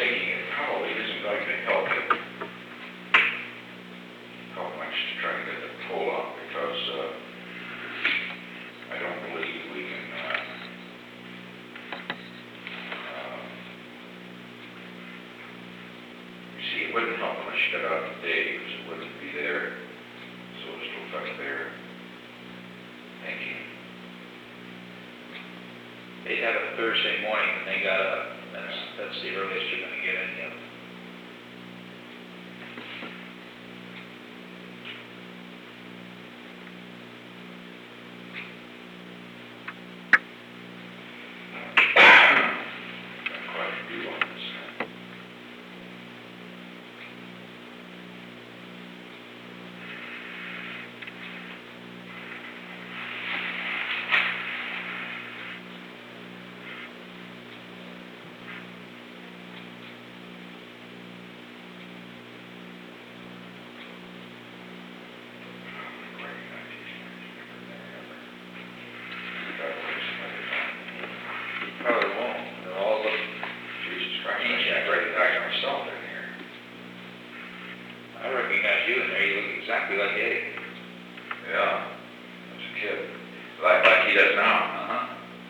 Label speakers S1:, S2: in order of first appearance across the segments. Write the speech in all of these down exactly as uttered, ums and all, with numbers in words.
S1: taking it probably isn't going to help it, help much to try to get the pull off, because, uh, I don't believe we can, uh, um, you see, it wouldn't help much to get out today, because it wouldn't be there, so it's still affect their thinking.
S2: They had it Thursday morning when they got up. That's, that's the earliest you're gonna get any of it.
S1: Got quite a few on this.
S2: Probably won't. They'll all look,
S1: Jesus Christ, I can't recognize myself in here.
S2: I recognize you in there. You look exactly like Eddie.
S1: Yeah, as a kid, like, like he does now.
S2: Uh-huh.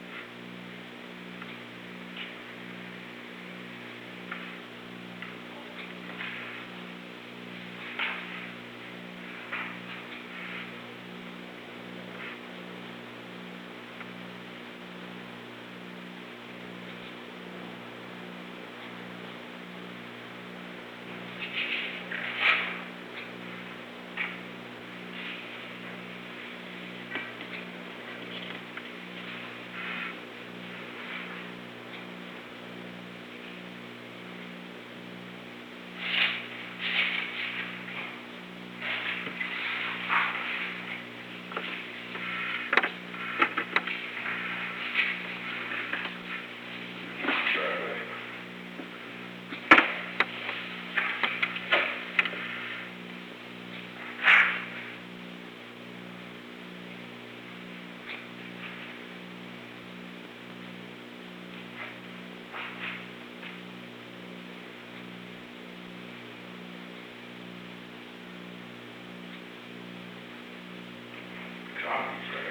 S1: Copies, right?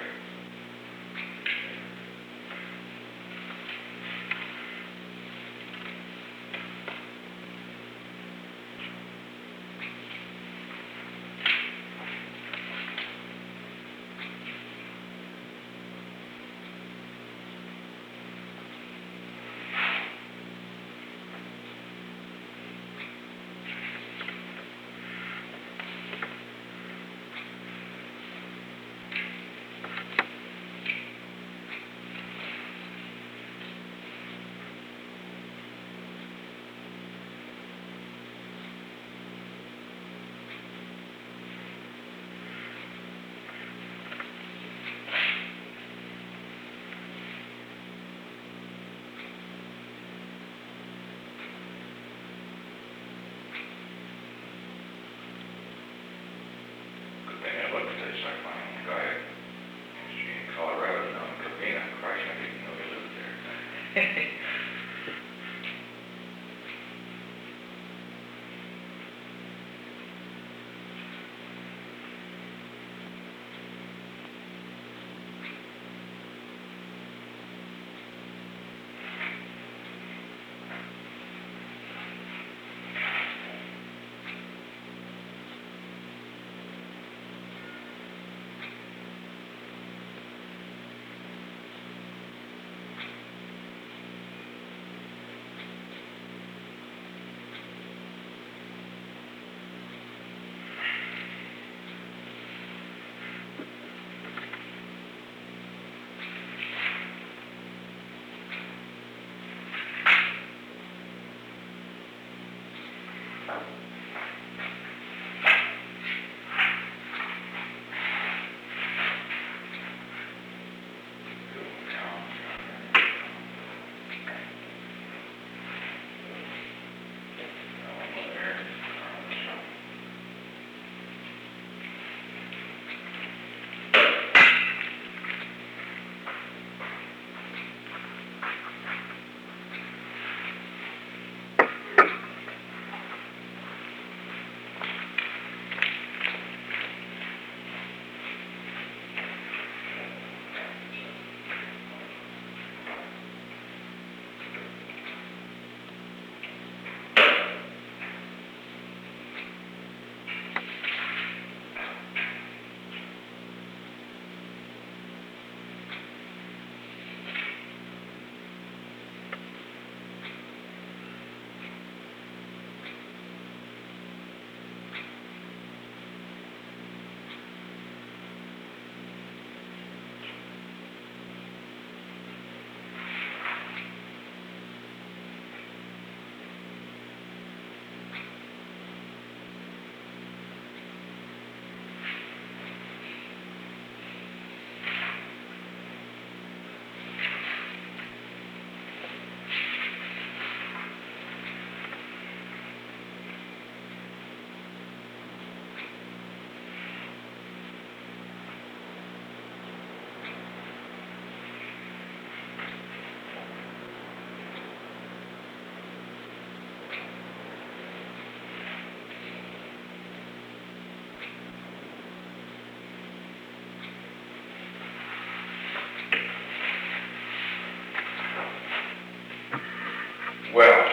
S1: Well,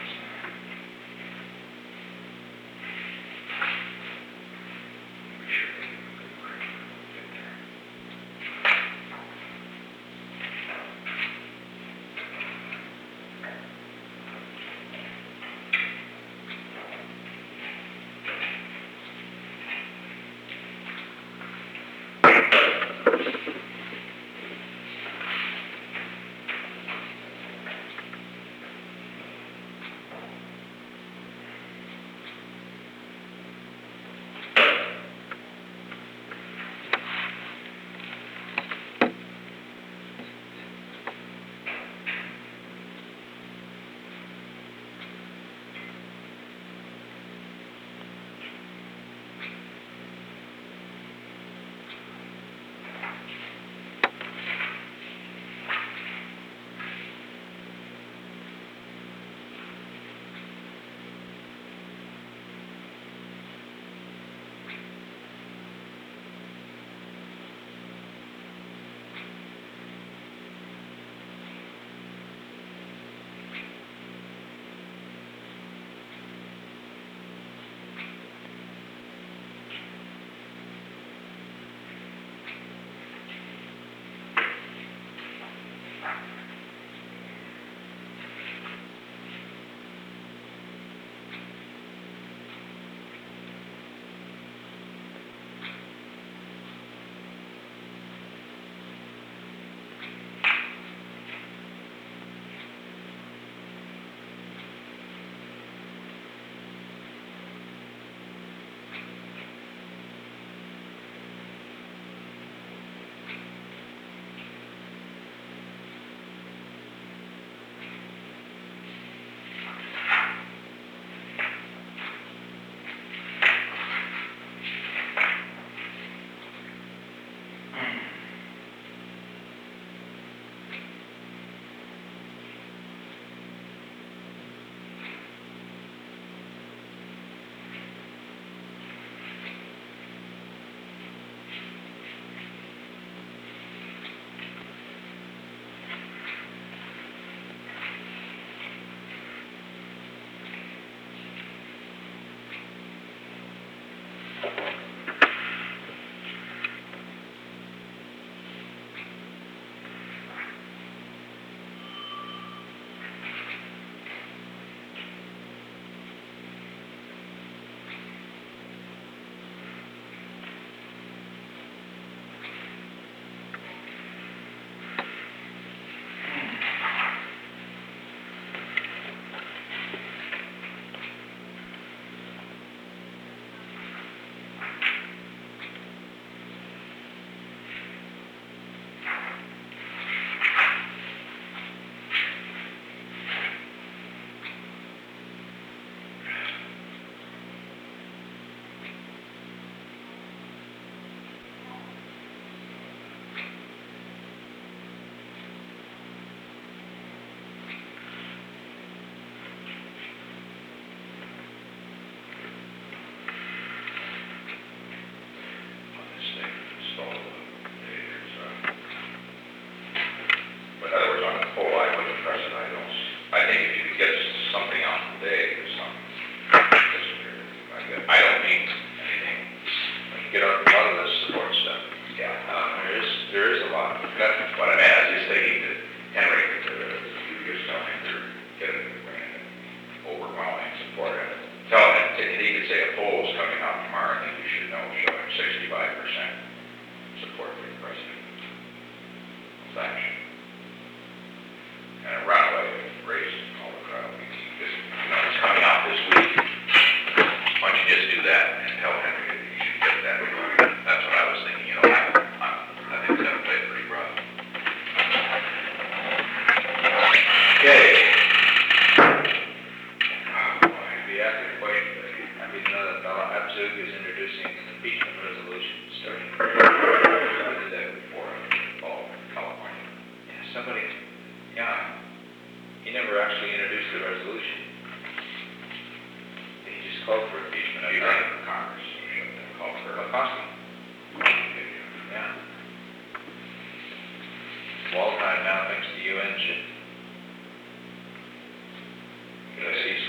S1: we should get there.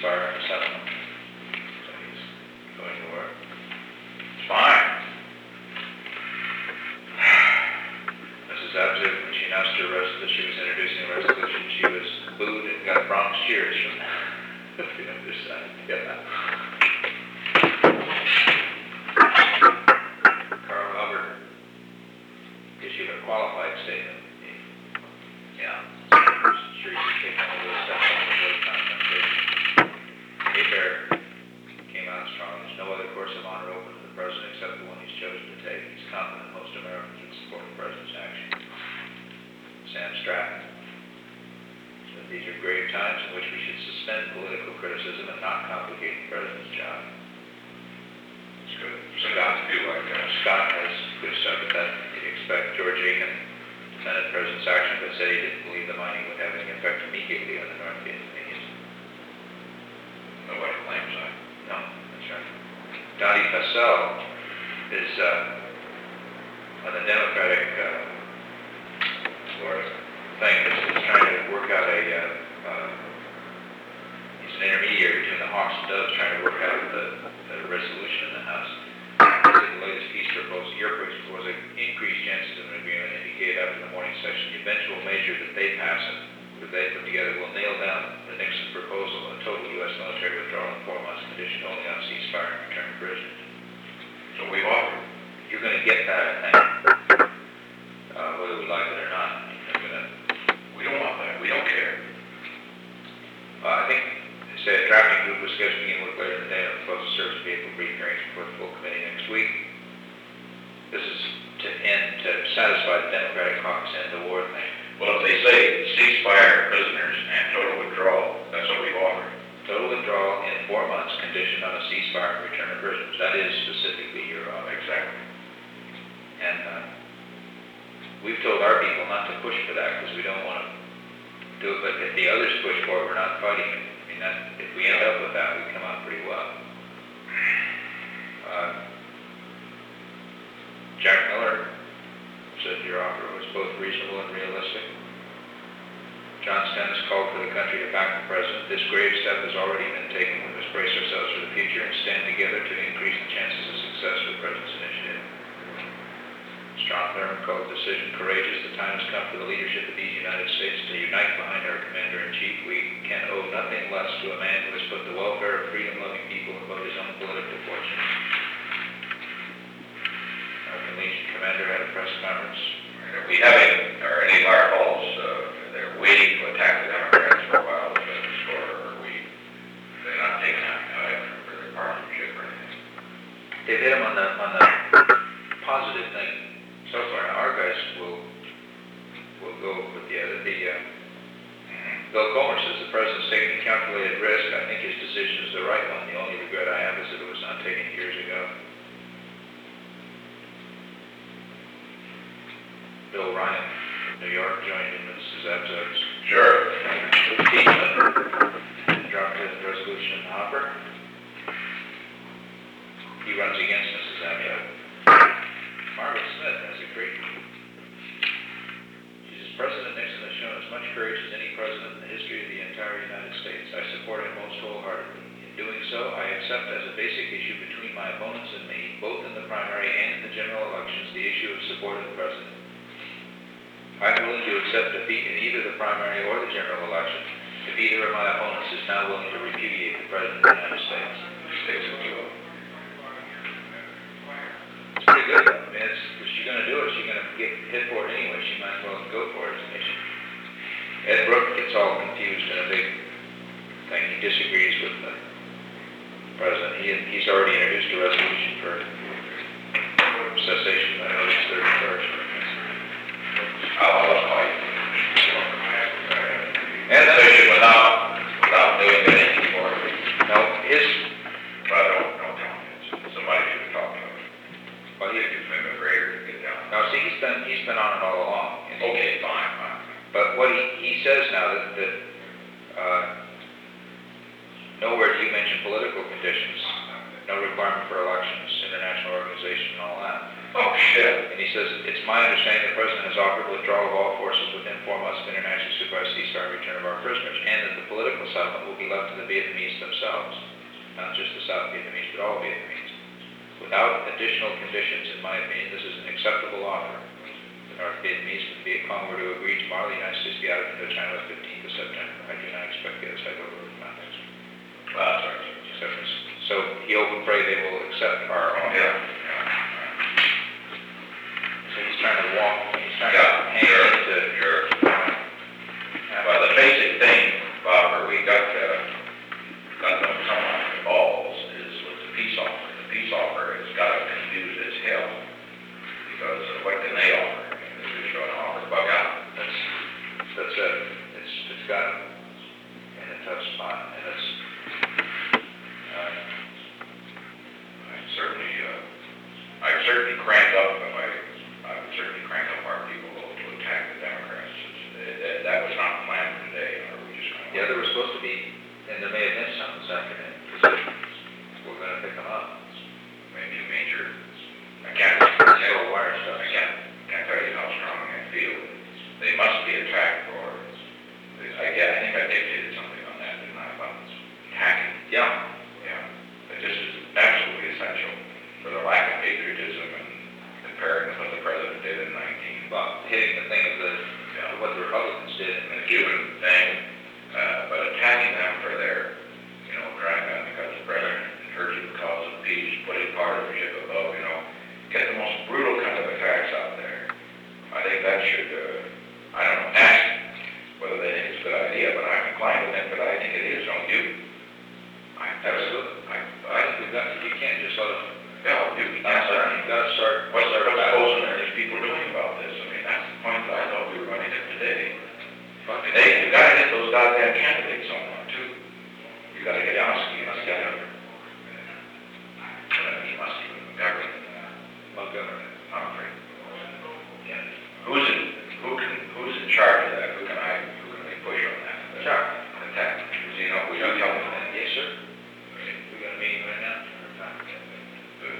S2: ceasefire and a settlement. So he's going to work.
S1: It's fine.
S2: Missus Abzug, when she announced her res- that she was introducing a resolution, she was booed and got Bronx cheers from the other side. Yeah. Carl Hubbard issued a qualified statement. He, yeah, I'm sure you can take all those stuff on the road confrontation. Bear came out strong. There's no other course of honor open to the president except the one he's chosen to take. He's confident most Americans would support the president's action. Sam Stratton said these are grave times in which we should suspend political criticism and not complicate the president's job.
S1: It's good. Sometimes to do like that.
S2: Scott has good stuff at that. He'd expect George Aiken defended the president's action, but said he didn't believe the mining would have any effect immediately on the North Vietnamese.
S1: Nobody claims that.
S2: No, that's right. Donnie Fassel is uh, on the Democratic uh, Florida thing is, is trying to work out a, uh, uh, he's an intermediary between the Hawks and Doves, trying to work out the, the resolution in the House. He said the latest peace proposal, your proposal, increased chances of an agreement indicate after the morning session, the eventual measure that they pass it, that they put together will nail down the Nixon proposal, a total U S military withdrawal in four months conditioned only on ceasefire and return of prisoners.
S1: So we've offered.
S2: You're going to get that, I think, uh, whether we like it or not. You're gonna,
S1: We don't want that. We don't care.
S2: uh, I think, say, a drafting group was scheduled to begin work later in the day on the proposal service vehicle brief hearings before the full committee next week. This is to end, to satisfy the Democratic caucus end the war thing.
S1: Well, if they say ceasefire, prisoners, and total withdrawal, that's what we've offered.
S2: Total withdrawal in four months conditioned on a ceasefire and return of prisoners. That is specifically your offer.
S1: Exactly.
S2: And uh, we've told our people not to push for that because we don't want to do it, but if the others push for it, we're not fighting it. I mean, that, if we end up with that, we come out pretty well. Uh, Jack Miller said your offer was both reasonable and realistic. John Stennis called for the country to back the president. This grave step has already been taken. We must brace ourselves for the future and stand together to increase the chances of success for the president's initiative. Strom Thurmond called the decision courageous. The time has come for the leadership of these United States to unite behind our commander-in-chief. We can owe nothing less to a man who has put the welfare of freedom-loving people above his own political fortune. American Legion commander had a press conference.
S1: Are we having, or any of our calls, uh, they're waiting to attack the Democrats for a while, or are we, they're not taking out for their partisanship or anything?
S2: They've hit him on the, on the positive thing so far. Now, our guys will, will go with the other, the, uh, Bill Comer says the president's taking a calculated risk. I think his decision is the right one. The only regret I have is that it was not taken years ago. Bill Ryan from New York joined in Missus Abzug's
S1: Sure.
S2: team and dropped his resolution in the hopper. He runs against Missus Abzug. Margaret Smith has a great. She says, President Nixon has shown as much courage as any president in the history of the entire United States. I support him most wholeheartedly. In doing so, I accept as a basic issue between my opponents and me, both in the primary and in the general elections, the issue of support of the president. I'm willing to accept defeat in either the primary or the general election if either of my opponents is now willing to repudiate the president of the United States.
S1: Sticks with you.
S2: It's pretty good, though. I mean, it's, if she's going to do it, she's going to get hit for it anyway. She might as well go for it. Ed Brooke gets all confused in a big thing. He disagrees with the president. He, he's already introduced a resolution for cessation by August thirty-first.
S1: Oh, that's fine.
S2: And then,
S1: Decision without, without doing anything more.
S2: no, his,
S1: But don't, don't tell me. Somebody should have talked to him.
S2: well, he,
S1: Give him a grader to get down.
S2: no, see, he's been, he's been on it all along. And he-
S1: Okay, fine, fine.
S2: But what he, he says now that, that, uh, nowhere do you mention political conditions, no requirement for elections, international organization, and all that.
S1: Oh, shit.
S2: And he says, "It's my understanding the President has offered withdrawal of all forces within four months of international supervised ceasefire and return of our prisoners, and that the political settlement will be left to the Vietnamese themselves, not just the South Vietnamese, but all Vietnamese. Without additional conditions, in my opinion, this is an acceptable offer. The North Vietnamese and Viet Cong were to agree tomorrow, the United States be out of Indochina on the fifteenth of September. I do not expect the other side to overrule my next."
S1: Well, that's right.
S2: So he hopes and pray they will accept our offer.
S1: Yeah, yeah.
S2: So he's trying to walk, he's trying to
S1: Yeah,
S2: hang
S1: sure,
S2: into.
S1: sure. Well, the basic thing, Bob, where we got, uh, got them somewhat involved is with the peace offer. The peace offer has got to confuse as hell, because uh, what can they offer? They're just going to offer bug out.
S2: That's, that's it. It's, it's got him in a tough spot, and it's, uh,
S1: I certainly, uh, I certainly crank up, if I, I would certainly crank up our people to attack the Democrats. It's- That, that was not planned for today, or we just kind of.
S2: yeah, there was supposed to be, and there may have been some this afternoon, because we're gonna pick them up.
S1: Maybe a major, I can't,
S2: Little wire stuff.
S1: I can't, can't tell you how strong I feel. They must be attacked for, I guess, I think I dictated something on that, didn't I, about hacking?
S2: Yeah.
S1: Yeah, but this is absolutely essential for the lack of patriotism and comparing with what the president did in nineteen.
S2: Well, hitting the thing of the,
S1: Yeah.
S2: of what the Republicans did in
S1: The
S2: the
S1: Cuban thing, uh, but attacking them for their, you know, trying to, because the president urged the cause of peace, putting partisanship above, you know, get the most brutal kind of attacks out there. I think that should, uh, I don't know, ask whether they think it's a good idea, but I'm inclined to think that I think it is, don't you? I,
S2: Absolutely.
S1: I,
S2: I
S1: I,
S2: think we've got, you can't just let them,
S1: yeah, you
S2: you've
S1: can't start.
S2: gotta start.
S1: What's the
S2: start back.
S1: proposal are these people doing about this? I mean, that's the point that I thought we were going to hit today. But today, you gotta hit those goddamn candidates on one too. You gotta get Yamasky, you must get him. Uh, he must be McGovern, uh,
S2: Montgomery.
S1: Humphrey. Yeah. Who's in, who can, who's in charge of that? Who can I, who can we push on that?
S2: Sure.
S1: Attack. Does he know, will you tell me that?
S2: Yes, sir. We got a meeting right now.
S1: Good.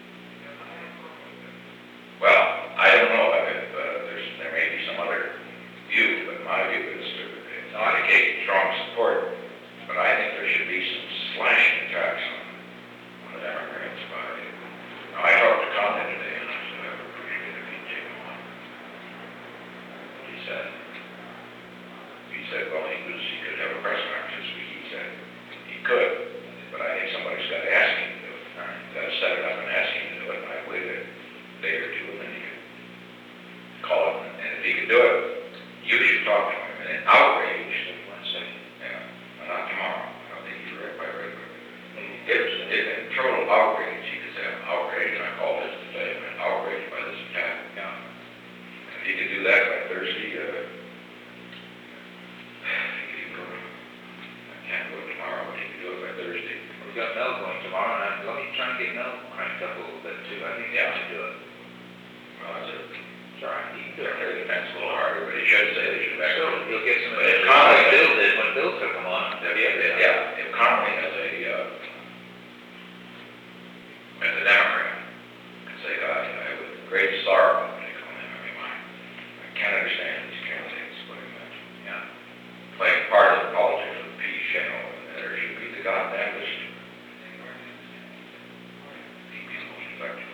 S1: Well, I don't know if, uh, there's, there may be some other view, but my view is to indicate strong support, but I think there should be some slashing attacks on, on the Democrats about it. Now, I talked to Condon today, and I said, I would appreciate it if he'd take them on. He said, he said, well, he was, he could have a press conference this week, he said, he could, but I think somebody's got to ask him to do it. Got to set it up and ask him to do it, and I believe it. Day or two, and then you can call him, and if he can do it, you should talk to him. And outrage, Wednesday, yeah, not tomorrow. I don't think he's right by right. If, if in total outrage, he could say, I'm outraged, and I called this to say, I'm outraged by this attack. Yeah. If he could do that by Thursday, uh, he could even go, I can't go tomorrow, but he could do it by Thursday.
S2: We got Mel going tomorrow, and I, let me try and get Mel cranked up a little bit too. I think
S1: Yeah.
S2: he should do it.
S1: Well, that's it.
S2: It's all right, he can do it.
S1: Their defense a little harder, but he should say they should back
S2: So
S1: up.
S2: you'll get some of
S1: But if
S2: that,
S1: Conley-
S2: like Bill did when Bill took him on.
S1: If, if, yeah, if Connolly has a, uh, as a Democrat, can say, God, you know, I have great sorrow when they call him, I mean, my, I can't understand these candidates, what he meant, you know, playing part of the politics of peace, you know, and there should be the goddamnest people most effective.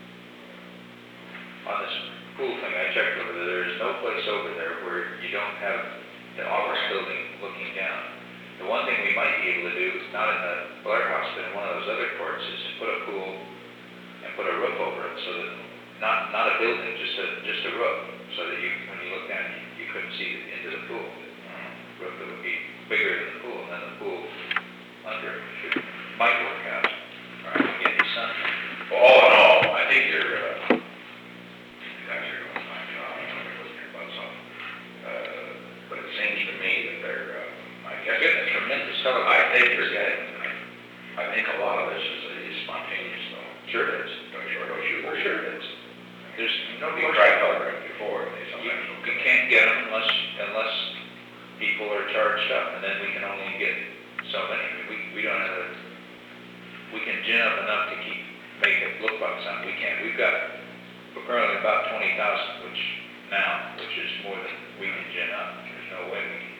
S2: On this pool thing, I checked over there, there's no place over there where you don't have the office building looking down. The one thing we might be able to do, not in the Blair House, but in one of those other courts, is to put a pool and put a roof over it, so that, not, not a building, just a, just a roof, so that you, when you look down, you, you couldn't see into the pool. Roof that would be bigger than the pool, and then the pool under should, might work out. All right, get your sun.
S1: Well, all in all, I think you're, uh, you guys are doing a fine job, I know you're listening about something, uh, but it seems to me that they're, uh, I guess.
S2: Getting a tremendous fellow.
S1: I think you're getting, I, I think a lot of this is, is spontaneous though.
S2: Sure it is.
S1: Don't you, or don't you?
S2: For sure it is. There's no
S1: You
S2: question.
S1: tried telegraph before, and they
S2: You,
S1: sometimes don't
S2: you
S1: get.
S2: can't get them unless, unless people are charged up, and then we can only get so many. We, we don't have a, we can gin up enough to keep, make it look like something. We can't, we've got we're currently about twenty thousand, which now, which is more than we can gin up. There's no way we can